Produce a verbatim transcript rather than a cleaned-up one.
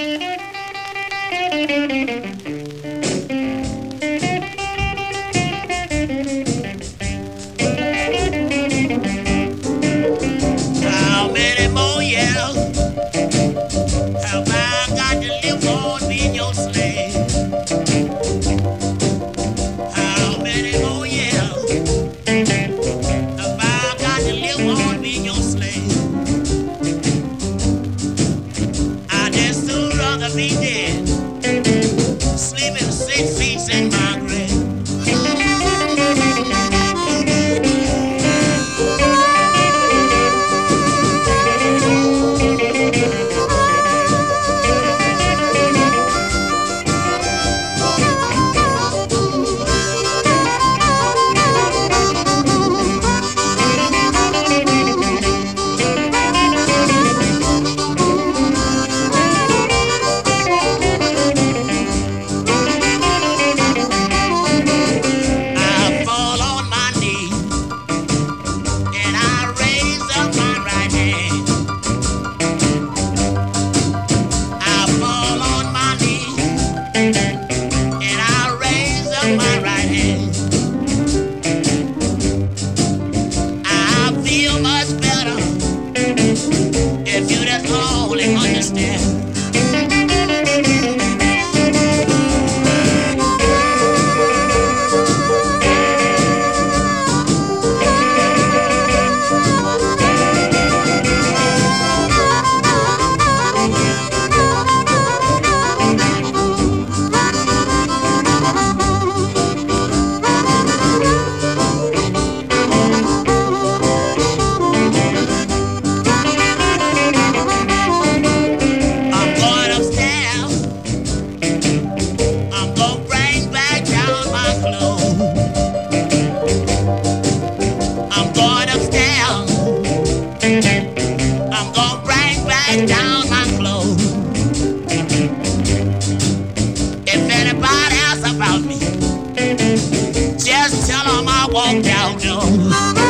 How many more years have I got to live on being your slave? How many more years have I got to live on being your slave? I just would rather be dead, sleeping six feet in my grave. If you just only understand. Down my clothes. If anybody asks about me, just tell them I walked out door.